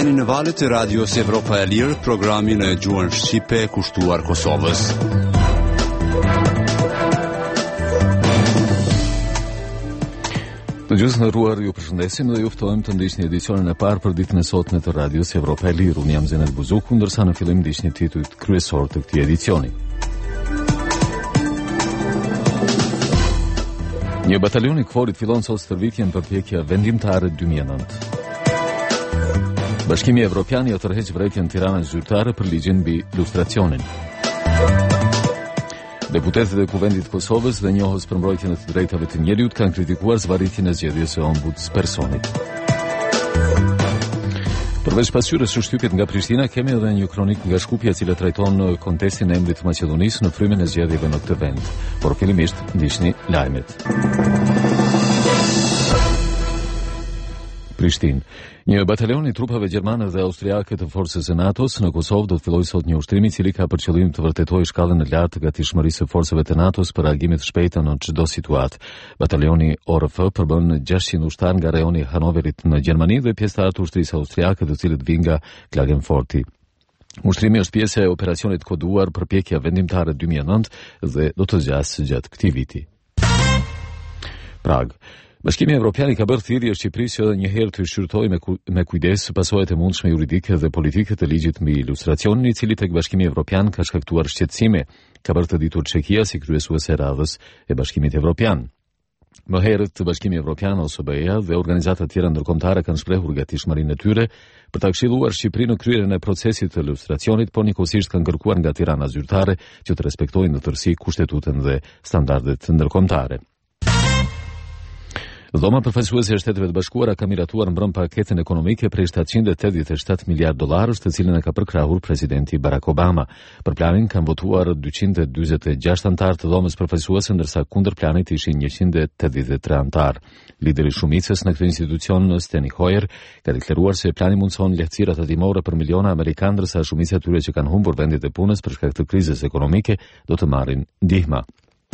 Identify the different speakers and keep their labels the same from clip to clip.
Speaker 1: Jeni në valët e radios Evropa e Lirë, programin e gjuhën shqipe kushtuar Kosovës.
Speaker 2: Të gjithë nderuar, ju përshëndesim dhe ju ftojmë të ndiqni edicionin e parë për ditën e sotme të radios Evropa e Lirë. Unë jam Zenet Buzuku, ndërsa në fillim ndiqni titujt kryesor të këtij edicioni. Një batalion i KFOR-it fillon sot stërvitjen përpjekje vendimtare 2009. Bashkimi Evropian jo tërheq vërejtjen Tiranës zyrtare për ligjin mbi lustracionin. Deputetët e Kuvendit Kosovës dhe njohës për mbrojtjen e të drejtave të njerëzit kanë kritikuar zvarritjen e zgjedhjes së ombudspersonit. Përveç pasqyrës së shtypit nga Prishtina, kemi edhe një kronik nga Shkupja e cila trajton kontestin e emrit të Maqedonisë në frymin e zgjedhjeve në këtë vend. Por fillimisht ndiqni lajmet. Prishtinë. Një batalion i trupave gjermane dhe austriake të forcës së NATO-s në Kosovë do të fillojë sot një ushtrim i cili ka për qëllim të vërtetojë shkallën e lartë të gatishmërisë së forcave të NATO-s për reagime të shpejta në çdo situatë. Batalioni ORF përbën 600 ushtar nga rajoni Hanoverit në Gjermani dhe pjesëtarë të ushtrisë austriake, të cilët vinë nga Klagenforti. Ushtrimi është pjesë e operacionit koduar përpjekja vendimtare 2009 dhe do të zgjasë gjatë këtij viti. Prag. Bashkimi Evropian I ka bërë thirrje Shqipërisë që edhe një herë të shqyrtojë me kujdes pasojat e mundshme juridike dhe politike të ligjit mbi lustracionin, I cili tek Bashkimi Evropian ka shkaktuar shqetësime, ka bërë të ditur Çekia si kryesuese e radhës e Bashkimit Evropian. Më herët Bashkimi Evropian OSBE-ja dhe organizata tjera ndërkombëtare kanë shprehur gatishmërinë e tyre për ta këshilluar Shqipërinë në kryerjen e procesit të lustracionit, por njëkohësisht kanë kërkuar nga Tirana zyrtare që të respektojnë në tërësi kushtetutën dhe standardet ndërkombëtare. Dhoma përfaqësuese e Shteteve të Bashkuara ka miratuar mbrëm paketën ekonomike prej 787 miliard dollarësh, të cilën e ka përkrahur presidenti Barack Obama. Për planin kanë votuar 246 anëtar të dhomës përfaqësuese, ndërsa kundër planit ishin 183 anëtar. Lideri I shumicës në këtë institucion, Steny Hoyer, ka deklaruar se plani mundson lehtësira tatimore për miliona amerikanë, ndërsa shumica e tyre që kanë humbur vendit e punës për shkak të krizës ekonomike do të marrin ndihmë.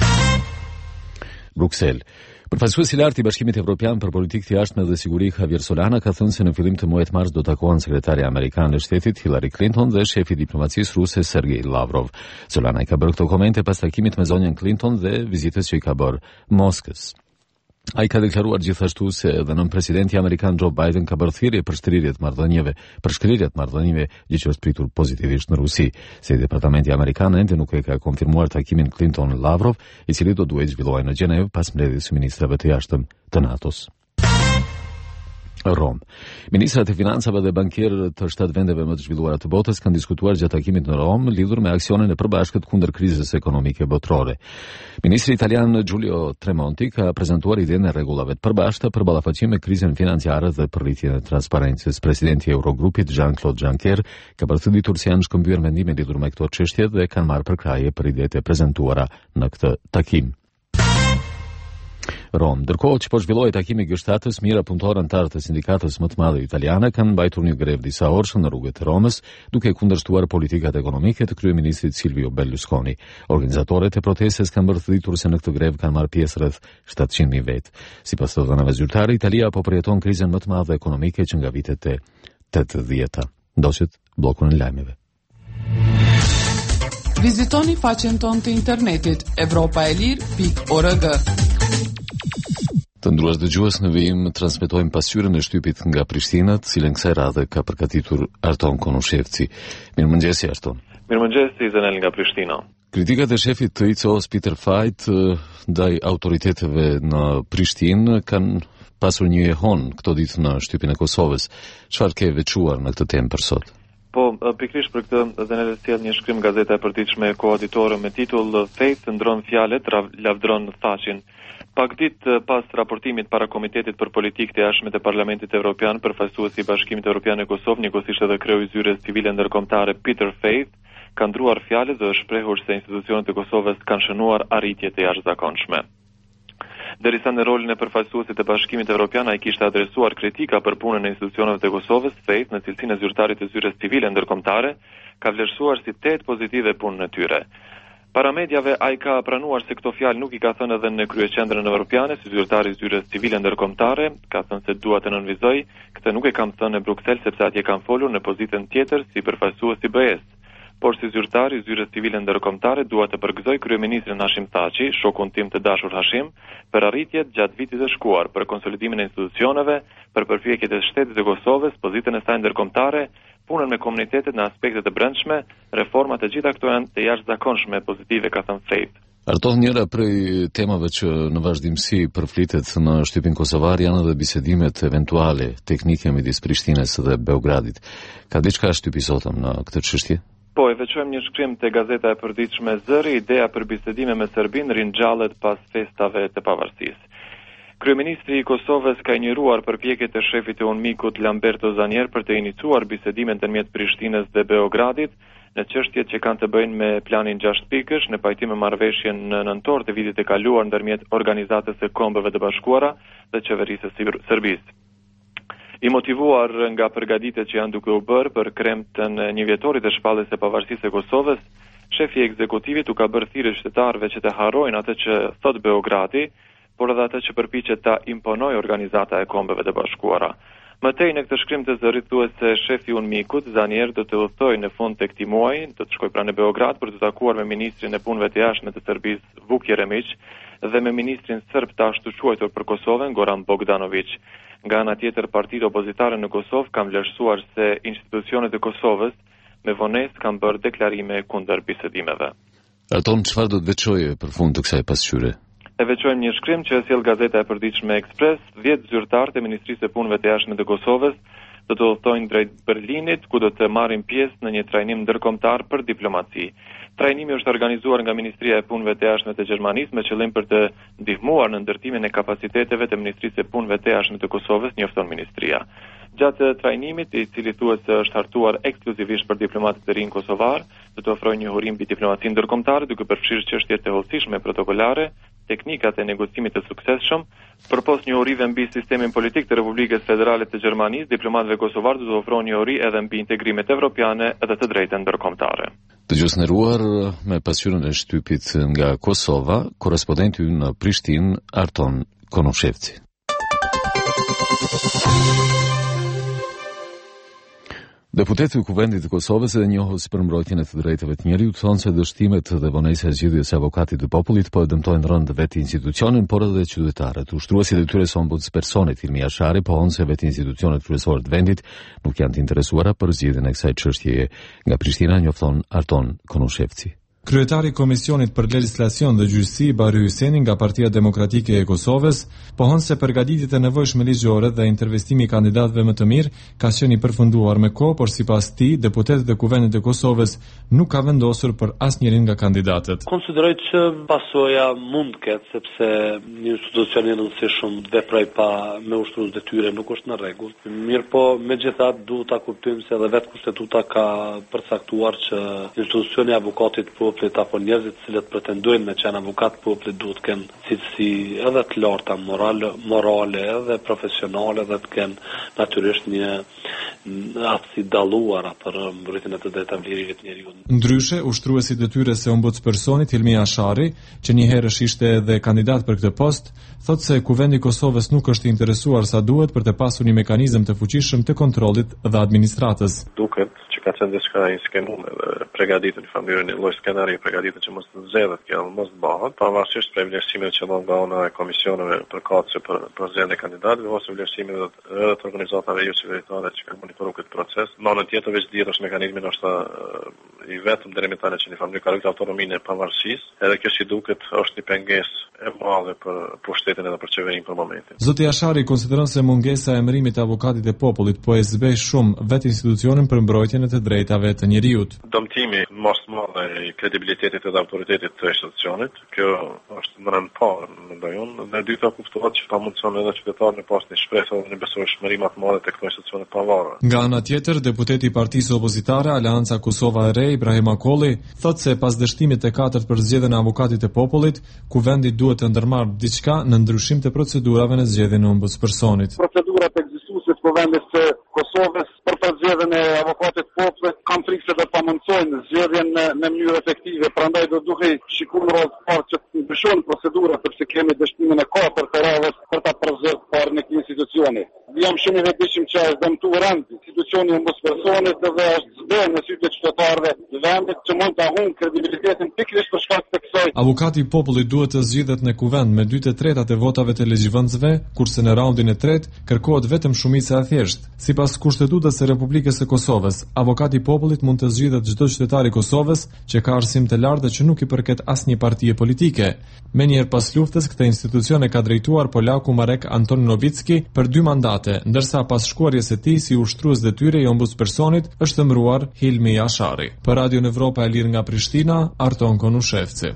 Speaker 2: Bruksel. Përfaqësuesi I lartë I Bashkimit Evropian për politikë të jashtme dhe siguri Javier Solana ka thënë se në fillim të muajit mars do takohen sekretari amerikan I shtetit Hillary Clinton dhe shefi I diplomacisë ruse Sergei Lavrov. Solana I ka bërë këto komente pas takimit me zonjën Clinton dhe vizitës që I ka bërë Moskës. Ai ka deklaruar gjithashtu se edhe nën presidenti amerikan Joe Biden ka bërë thirrje për shkrirje të marrëdhënieve, gjë që është pritur pozitivisht në Rusi. Se departamenti amerikan ende nuk e ka konfirmuar takimin Clinton-Lavrov, I cili do duhet zhvillohej në Gjenevë pas mbledhjes së ministrave të jashtëm të NATO-s. Rom. Ministrat e financave dhe bankierët të 7 vendeve më të zhvilluara të botës kanë diskutuar gjatë takimit në Rom lidhur me aksionin e përbashkët kundër krizës ekonomike botërore. Ministri italian Giulio Tremonti ka prezantuar idenë e rregullave të përbashkëta për ballafaqim me krizën financiare dhe për rritjen e transparencës. Presidenti I Eurogrupit Jean-Claude Juncker ka bërë të ditur se janë shkëmbyer mendime lidhur me këto çështje dhe kanë marrë përkrahje për idetë e prezantuara në këtë takim. Rom. Ndërkohë që po zhvillohej takimi I G7-s, mira punëtorë anëtarë të sindikatës më të madhe italiane kanë mbajtur një grev disa orëshë në rrugët e Romës, duke kundërshtuar politikat ekonomike të kryeministrit Silvio Berlusconi. Organizatorët e protestës kanë bërë të ditur se në këtë grev kanë marrë pjesë rreth 700.000 vetë. Sipas të dhënave zyrtare, Italia po përjeton krizën më të madhe ekonomike që nga vitet e 80-ta. Ndoqët bllokun e lajmeve.
Speaker 3: Vizitoni faqen tonë të internetit europaelir.org.
Speaker 2: Të ndruar dëgjues, në vijim transmetojmë pasqyrën e shtypit nga Prishtina, të cilën kësaj radhe ka përgatitur Arton Konushevci. Mirëmëngjes Arton.
Speaker 4: Mirëmëngjes Zenel nga Prishtina.
Speaker 2: Kritikat e shefit të ICO-s Peter Fajt ndaj autoriteteve në Prishtinë kanë pasur një ehon këto ditë në shtypin e Kosovës. Çfarë ke veçuar në këtë temë për sot?
Speaker 4: Po, pikërisht për këtë Zenel sjell një shkrim gazeta e përditshme Koaditore me titull Faith ndron fjalët, lavdron thaqin. Pak ditë pas raportimit para Komitetit për Politikë të Jashtme të Parlamentit Evropian, përfaqësuesi I Bashkimit Evropian në Kosovë, njëkohësisht edhe kreu I Zyrës Civile Ndërkombëtare Peter Faith, ka ndruar fjalët dhe shprehur se institucionet e Kosovës kanë shënuar arritje të jashtëzakonshme. Derisa në rolin e përfaqësuesit të Bashkimit Evropian ai kishte adresuar kritika për punën e institucioneve të Kosovës, Faith, në cilësinë e zyrtarit të Zyrës Civile Ndërkombëtare, ka vlerësuar si tet pozitive punën e tyre. Para mediave, ai ka pranuar se këto fjalë nuk I ka thënë edhe në kryeqendrën evropiane, si zyrtari I zyrës civile ndërkombëtare, ka thënë se dua të nënvizoj, këtë nuk e kam thënë në Bruksel sepse atje kam folur në pozitën tjetër si përfaqësues I BE-s. Por si zyrtari I zyrës civile ndërkombëtare dua të përgëzoj kryeministrin Hashim Thaçi, shokun tim të dashur Hashim, për arritjet gjatë vitit të shkuar, për konsolidimin e institucioneve, për përpjekjet e shtetit të Kosovës, pozitën e saj ndërkombëtare, punën me komunitetet në aspekte të brendshme, reformat e gjitha këto janë të jashtëzakonshme pozitive, ka thënë Fejt.
Speaker 2: Artoh, njëra prej temave që në vazhdimsi përflitet në shtypin kosovar janë edhe bisedimet eventuale teknike midis Prishtinës dhe Beogradit. Ka diçka shtypi sotëm në këtë çështje?
Speaker 4: Po, e veçojmë një shkrim te gazeta e përditshme Zëri, ideja për bisedime me Serbinë ringjallet pas festave të pavarësisë. Kryeministri I Kosovës ka injoruar përpjekjet e shefit të UNMIK-ut Lamberto Zanier për të iniciuar bisedime ndërmjet Prishtinës dhe Beogradit në çështjet që kanë të bëjnë me planin 6 pikësh në pajtim me marrëveshjen në nëntor të vitit të kaluar ndërmjet Organizatës së Kombeve të Bashkuara dhe Qeverisë së Serbisë. I motivuar nga përgatitjet që janë duke u bërë për kremtën e një vjetorit të shpalljes së pavarësisë së Kosovës, shefi I ekzekutivit u ka bërë thirrje qytetarëve që të harrojnë atë që thot Beogradi, por edhe atë që përpiqet ta imponojë Organizata e Kombeve të Bashkuara. Mëtej në këtë shkrim të Zërit thuhet se shefi I UNMIK-ut Zanier do të udhtojë në fund të këtij muaji, do të shkojë pranë Beograd për të takuar me ministrin e punëve të jashtme të Serbisë Vuk Jeremić dhe me ministrin serb të ashtu quajtur për Kosovën Goran Bogdanović. Nga ana tjetër, partitë opozitare në Kosovë kanë vlerësuar se institucionet e Kosovës me vonesë kanë bërë deklarime kundër bisedimeve.
Speaker 2: Arton, çfarë do të veçojë për fund të kësaj pasqyre?
Speaker 4: E veçojmë një shkrim që sjell gazeta e përditshme Ekspres, 10 zyrtarë të Ministrisë së Punëve të Jashtme të Kosovës do të udhtojnë drejt Berlinit, ku do të marrin pjesë në një trajnim ndërkombëtar për diplomaci. Trajnimi është organizuar nga Ministria e Punëve të Jashtme të Gjermanisë me qëllim për të ndihmuar në ndërtimin e kapaciteteve të Ministrisë së Punëve të Jashtme të Kosovës, njofton ministria. Gjatë trajnimit, I cili thuhet se është hartuar ekskluzivisht për diplomatët e rinj kosovar, do të ofrojë një hurim mbi diplomacinë ndërkombëtare, duke përfshirë çështjet e hollësishme protokolare, teknikat e negocimit të suksesshëm, përpos një urive mbi sistemin politik të Republikës Federale të Gjermanisë, diplomatëve kosovar do të ofrohen një uri edhe mbi integrimet evropiane edhe të drejtën ndërkombëtare.
Speaker 2: Dëgjues nderuar, me pasqyrën e shtypit nga Kosova, korrespondenti ynë në Prishtinë, Arton Konushevci. Deputeti I Kuvendit të Kosovës dhe njohës për mbrojtjen e të drejtave të njerëzit thonë se dështimet dhe vonesa e zgjidhjes së avokatit të popullit po e dëmtojnë rënd vetë institucionin, por edhe qytetarët. Ushtruesi I detyrës së ombudspersonit Ilmi Ashari pohon se vetë institucionet kryesore të vendit nuk janë të interesuara për zgjidhjen e kësaj çështjeje. Nga Prishtina njofton Arton Konushevci.
Speaker 5: Kryetari I Komisionit për Legjislacion dhe Gjyqësi Bari Hyseni nga Partia Demokratike e Kosovës pohon se përgatitjet e nevojshme ligjore dhe intervistimi I kandidatëve më të mirë ka qenë I përfunduar me kohë, por sipas tij, deputetët e Kuvendit të Kosovës nuk ka vendosur për asnjërin nga kandidatët.
Speaker 6: Konsideroj që pasoja mund të ketë, sepse një institucion I rëndësishëm veproj pa me ushtrues detyre nuk është në rregull. Mirë po, megjithatë duhet ta kuptojmë se edhe vetë kushtetuta ka përcaktuar që institucioni I avokatit popullit apo njerëzit të cilët pretendojnë me qenë avokat popullit duhet të kenë cilësi edhe të larta morale edhe profesionale dhe të kenë natyrisht një aftësi dalluara për mbrojtjen e të drejtave të lirit njeriut.
Speaker 5: Ndryshe, ushtruesi I detyrës së ombudspersonit Ilmi Ashari, që një herësh ishte edhe kandidat për këtë post, thotë se Kuvendi I Kosovës nuk është I interesuar sa duhet për të pasur një mekanizëm të fuqishëm të kontrollit dhe administratës.
Speaker 7: Duket që ka qenë diçka I skenuar dhe përgatitur në mënyrë një lloj skenari përgatitur që mos të zgjedhet kjo, mos bëhet, pavarësisht prej vlerësimeve që vjen nga ana e komisioneve përkatëse për zgjedhjen e kandidatëve ose vlerësimeve edhe të organizatave jo qeveritare që kanë monitoruar këtë proces. Në anën tjetër veç dihet është mekanizmi është I vetëm deri më tani që në familje ka rrit autonominë e pavarësisë, edhe kjo si duket është një pengesë e madhe për pushtetin edhe për qeverinë për momentin.
Speaker 5: Zoti Ashari konsideron se mungesa e emërimit të avokatit të popullit po e zbej shumë vetë institucionin për mbrojtjen e të drejtave të njerëzit.
Speaker 7: Dëmtimi mos madhe I kredibilitetit dhe autoritetit të institucionit, kjo është më rënd parë, mendoj unë, dhe dyta kuptohet që pa mundson edhe qytetarët në pas një shpresë dhe një besueshmëri më të madhe tek këto institucione pavarur.
Speaker 5: Nga ana tjetër, deputeti I Partisë Opozitare Aleanca Kosova e Re, Ibrahim Akolli, thotë se pas dështimit të katërt për zgjedhjen e avokatit të popullit, kuvendi duhet të ndërmarrë diçka në ndryshim të procedurave në zgjedhjen e ombudspersonit.
Speaker 8: Procedurat ekzistuese Kuvendit të Kosovës për përzgjedhjen e avokatit popullit, kam frikë se do ta mundsojnë zgjedhjen në mënyrë efektive, prandaj do duhej shikuar rreth parë që të ndryshojnë procedura, sepse kemi dështimin e 4 të radhës për ta përzgjedhur parë në këtë institucioni. Jam shumë i vetëdijshëm që është dëmtuar institucioni i ombudsmanit dhe është zbërë në sytë të qytetarëve të vendit që mund ta humbë kredibilitetin pikërisht për shkak të kësaj.
Speaker 5: Avokati i popullit duhet të zgjidhet në kuvend me 2/3 e votave të legjivendësve, kurse në raundin e tretë kërkohet vetëm shumica e thjeshtë. Sipas Kushtetutës së Republikës së Kosovës, avokati i popullit mund të zgjidhet çdo qytetar i Kosovës që ka arsim të lartë dhe që nuk i përket asnjë partie politike. Menjëherë pas luftës, këtë institucion e ka drejtuar polaku Marek Anton Novicki për 2 mandate, ndërsa pas shkuarjes së tij si ushtrues detyre i ombudspersonit është emëruar Hilmi Ashari. Për Radio Evropa e Lirë nga Prishtina, Arton Konushevci.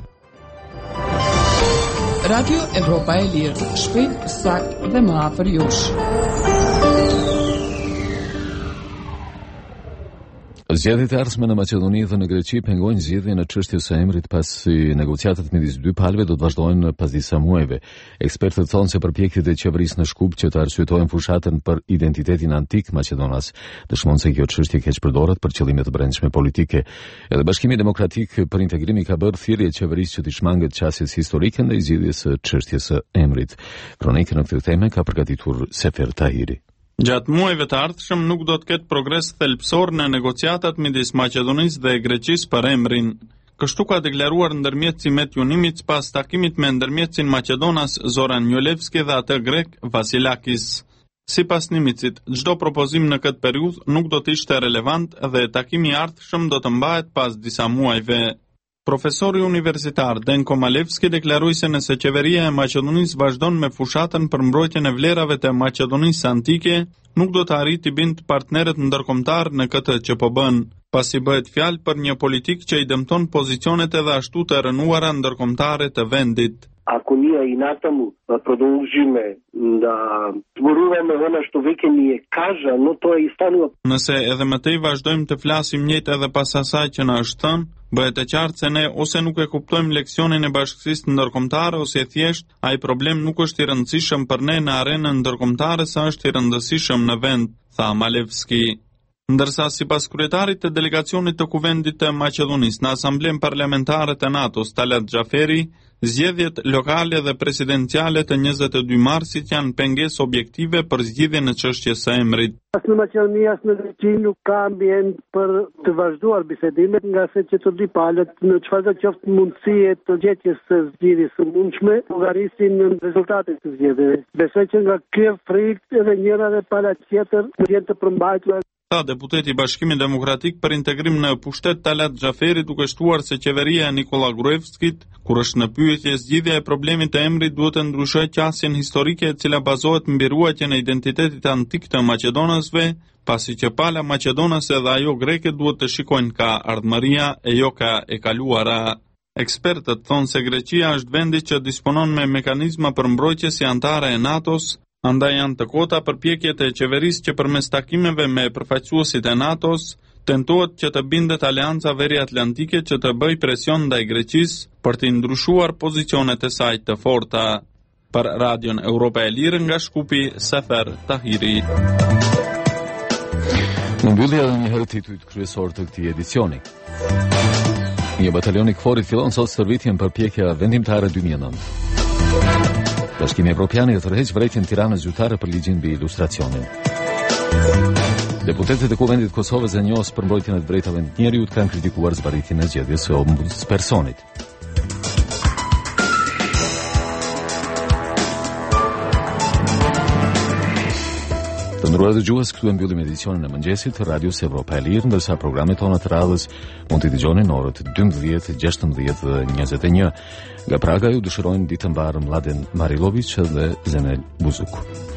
Speaker 3: Radio Evropa e Lirë, shpejt, sakt dhe më afër jush.
Speaker 2: Zgjedhjet e ardhshme në Maqedoni dhe në Greqi pengojnë zgjedhjen e çështjes së emrit pasi negociatat midis dy palëve do të vazhdojnë pas disa muajve. Ekspertët thonë se përpjekjet e qeverisë në Shkup që të arsyetojnë fushatën për identitetin antik Maqedonas dëshmon se kjo çështje keq përdoret për qëllime të brendshme politike. Edhe Bashkimi Demokratik për Integrim ka bërë thirrje qeverisë që të shmangët qasjes historike ndaj zgjidhjes së çështjes së emrit. Kronikën në këtë temë ka përgatitur Sefer Tahiri.
Speaker 9: Gjatë muajve të ardhshëm nuk do të ketë progres thelbësor në negociatat midis Maqedonisë dhe Greqisë për emrin. Kështu ka deklaruar ndërmjetësi Metju Nimic pas takimit me ndërmjetësin Maqedonas Zoran Njolevski dhe atë grek Vasilakis. Sipas Nimicit, çdo propozim në këtë periudhë nuk do të ishte relevant dhe takimi i ardhshëm do të mbahet pas disa muajve. Profesori universitar Denko Malevski deklaroi se nëse qeveria e Maqedonisë vazhdon me fushatën për mbrojtjen e vlerave të Maqedonisë antike, nuk do të arrijë të bindë partnerët ndërkombëtar në këtë që po bën, pasi bëhet fjalë për një politikë që i dëmton pozicionet edhe ashtu të rënuara ndërkombëtare të vendit.
Speaker 10: Ако ние и натаму продолжиме да зборуваме она што веќе ни е кажа, но тоа и станува.
Speaker 9: Nëse edhe më tej vazhdojmë të flasim njëjtë edhe pas asaj që na është thënë, bëhet e qartë se ne ose nuk e kuptojmë leksionin e bashkësisë ndërkombëtare ose thjesht ai problem nuk është i rëndësishëm për ne në arenën ndërkombëtare sa është i rëndësishëm në vend, tha Malevski. Ndërsa sipas kryetarit të delegacionit të Kuvendit të Maqedonisë në Asamblen Parlamentare të NATO-s Talat Xhaferi, zgjedhjet lokale dhe presidenciale të 22 marsit janë pengesë objektive për zgjidhjen e çështjes së emrit.
Speaker 10: As në Maqedoni as në Greqi nuk ka ambient për të vazhduar bisedimet, nga se që të dy palët në çfarë do qoftë mundësie të gjetjes së zgjidhjes së mundshme, llogarisin në rezultatet të zgjedhjeve. Besoj që nga kjo frikë edhe njëra dhe pala tjetër janë të përmbajtura.
Speaker 9: Tha deputeti i Bashkimit Demokratik për Integrim në pushtet Talat Xhaferi, duke shtuar se qeveria e Nikola Gruevskit, kur është në pyetje zgjidhja e problemit të emrit, duhet të ndryshojë qasjen historike e cila bazohet mbi ruajtjen e identitetit antik të maqedonësve, pasi që pala maqedonase dhe ajo greke duhet të shikojnë ka ardhmëria e jo ka e kaluara. Ekspertët thonë se Greqia është vendi që disponon me mekanizma për mbrojtje si antare e NATO-s, andaj janë të kota përpjekjet e qeverisë që përmes takimeve me përfaqësuesit e NATO-s tentohet që të bindet Aleanca Veriatlantike që të bëjë presion ndaj Greqisë për të ndryshuar pozicionet e saj të forta. Për Radion Evropa e Lirë nga Shkupi, Sefer Tahiri.
Speaker 2: Në mbyllje edhe një herë titujt kryesor të këtij edicioni. Një batalion i KFOR-it fillon sot stërvitjen përpjekja vendimtare 2009. Bashkimi Evropian i tërheq vërejtjen Tiranës zyrtare për ligjin mbi ilustracionin. Deputetët e Kuvendit të Kosovës e njohës për mbrojtjen e të drejtave të njerëzit kanë kritikuar zbaritjen e zgjedhjes së ombudspersonit. Të nderuar dëgjues, këtu e mbyllim edicionin e mëngjesit të Radios Evropa e Lirë, ndërsa programet tona të radhës mund t'i dëgjoni në orët 12, 16 dhe 21. Nga Praga ju dëshirojnë ditë mbarë Mladen Marilović dhe Zemel Buzuk.